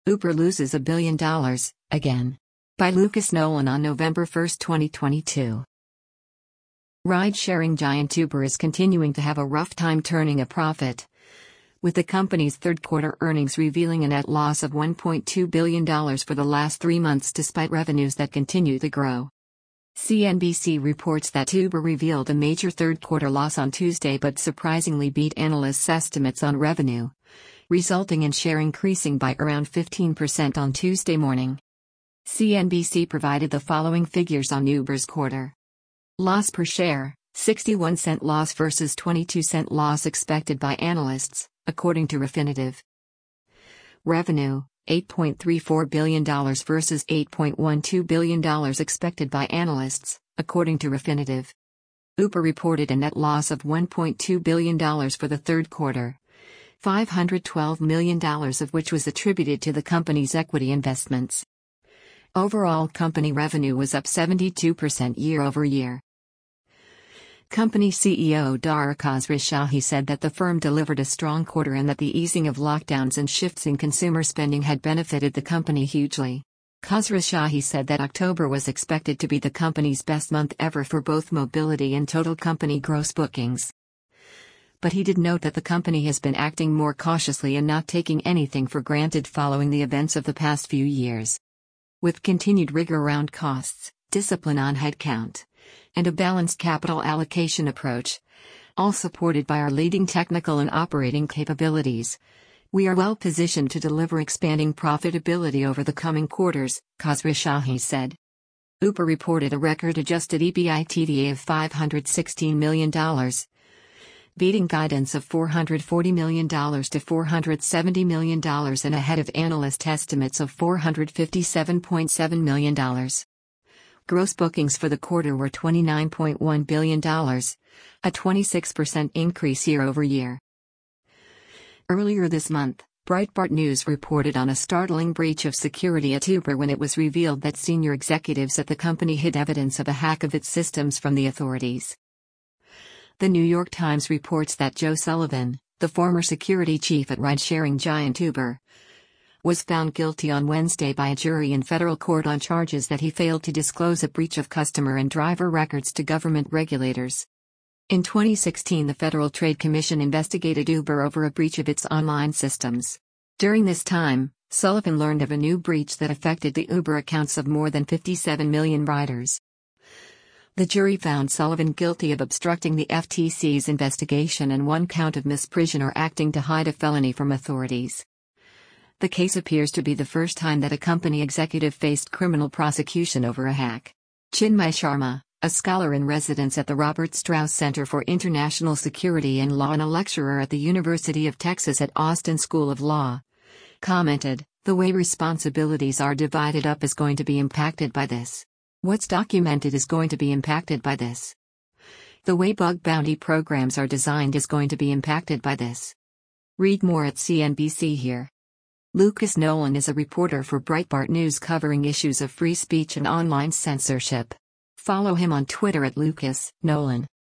Uber loses $1 billion, again. By Lucas Nolan on November 1, 2022. Ride-sharing giant Uber is continuing to have a rough time turning a profit, with the company's third-quarter earnings revealing a net loss of $1.2 billion for the last 3 months despite revenues that continue to grow. CNBC reports that Uber revealed a major third-quarter loss on Tuesday but surprisingly beat analysts' estimates on revenue, resulting in share increasing by around 15% on Tuesday morning. CNBC provided the following figures on Uber's quarter. Loss per share, 61-cent loss versus 22-cent loss expected by analysts, according to Refinitiv. Revenue, $8.34 billion versus $8.12 billion expected by analysts, according to Refinitiv. Uber reported a net loss of $1.2 billion for the third quarter, $512 million of which was attributed to the company's equity investments. Overall company revenue was up 72% year-over-year. Company CEO Dara Khosrowshahi said that the firm delivered a strong quarter and that the easing of lockdowns and shifts in consumer spending had benefited the company hugely. Khosrowshahi said that October was expected to be the company's best month ever for both mobility and total company gross bookings. But he did note that the company has been acting more cautiously and not taking anything for granted following the events of the past few years. With continued rigor around costs, discipline on headcount, and a balanced capital allocation approach, all supported by our leading technical and operating capabilities, we are well positioned to deliver expanding profitability over the coming quarters, Khosrowshahi said. Uber reported a record-adjusted EBITDA of $516 million, beating guidance of $440 million to $470 million and ahead of analyst estimates of $457.7 million. Gross bookings for the quarter were $29.1 billion, a 26% increase year-over-year. Earlier this month, Breitbart News reported on a startling breach of security at Uber when it was revealed that senior executives at the company hid evidence of a hack of its systems from the authorities. The New York Times reports that Joe Sullivan, the former security chief at ride-sharing giant Uber, was found guilty on Wednesday by a jury in federal court on charges that he failed to disclose a breach of customer and driver records to government regulators. In 2016, the Federal Trade Commission investigated Uber over a breach of its online systems. During this time, Sullivan learned of a new breach that affected the Uber accounts of more than 57 million riders. The jury found Sullivan guilty of obstructing the FTC's investigation and one count of misprision or acting to hide a felony from authorities. The case appears to be the first time that a company executive faced criminal prosecution over a hack. Chinmay Sharma, a scholar in residence at the Robert Strauss Center for International Security and Law and a lecturer at the University of Texas at Austin School of Law, commented, "The way responsibilities are divided up is going to be impacted by this. What's documented is going to be impacted by this. The way bug bounty programs are designed is going to be impacted by this." Read more at CNBC here. Lucas Nolan is a reporter for Breitbart News covering issues of free speech and online censorship. Follow him on Twitter at Lucas Nolan.